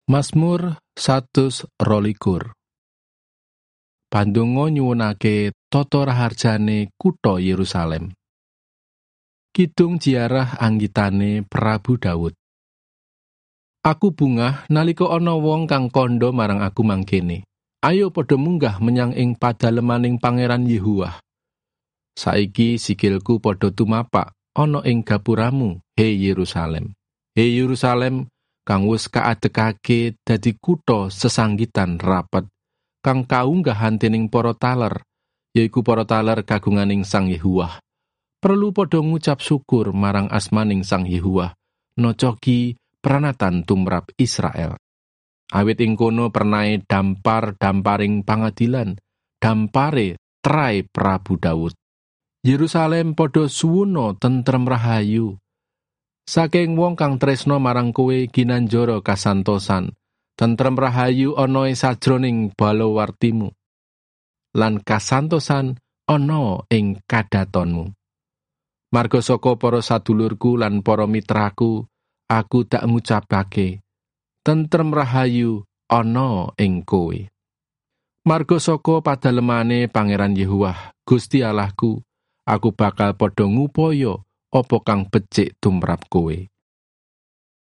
Mazmur 122. Pandonga nyuwunake tata raharjane kutha Yerusalem. Kidung jiarah anggitane Prabu Daud. Aku bungah nalika ana wong kang kandha marang aku mangkene. Ayo padha munggah menyang ing padalemaning Pangeran Yehuwah. Saiki sikilku padha tumapak ana ing gapuramu, he Yerusalem. He Yerusalem, kang wis kaadekake dadi kutha sesanggitan rapet, kang kaunggahan dening para taler, yaiku para taler kagunganing Sang Yehuwah. Perlu padha ngucap syukur marang asmaning Sang Yehuwah, nocoki pranatan tumrap Israel. Awit ing kono pernae damparing pangadilan, dampare trai Prabu Daud. Yerusalem padha suwuna tentrem rahayu. Saking wong kang tresna marang kowe ginanjara kasantosan, tentrem rahayu ana ing sajroning balawartimu, lan kasantosan ana ing kadatonmu. Marga saka para sadulurku lan para mitraku, aku dak ngucapake, tentrem rahayu ana ing kowe. Marga saka padalemane Pangeran Yehuwah, Gusti Allahku, aku bakal padha ngupaya apa kang becik tumrap kowe.